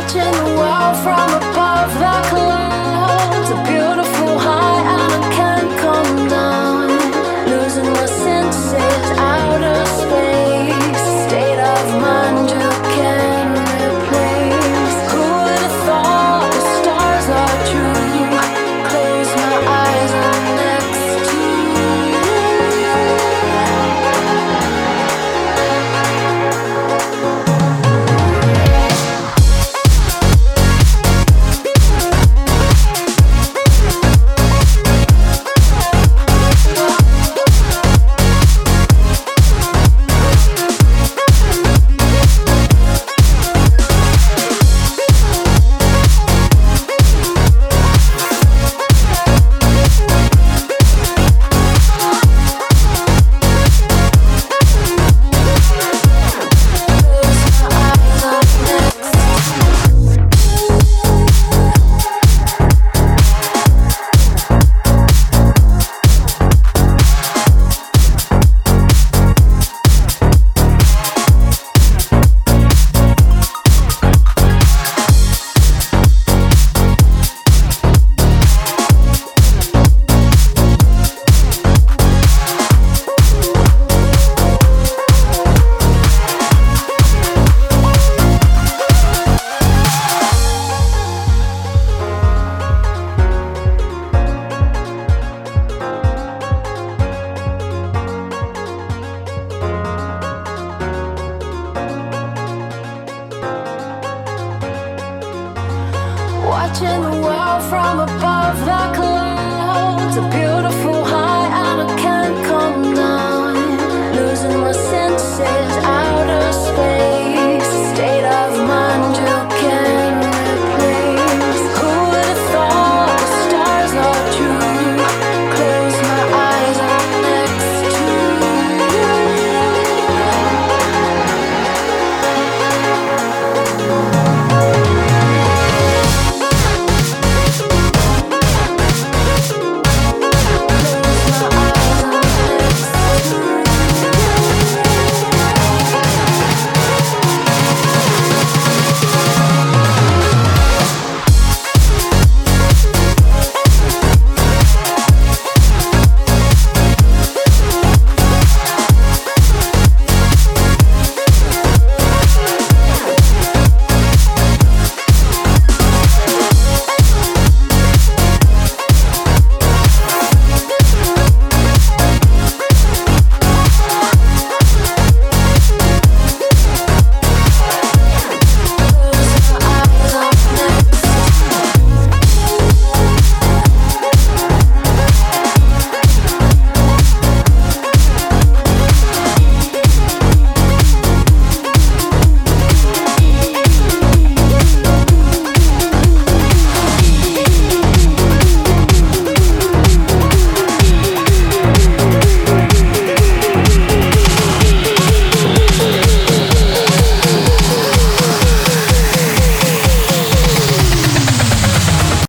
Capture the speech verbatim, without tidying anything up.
Watching the world from above the clouds, a beautiful high and I can't come down. Losing my senses, outer space, state of mind you can't replace. Who would have thought the stars are true? Close my eyes, I'm next to watching the world from above the clouds, a beautiful high.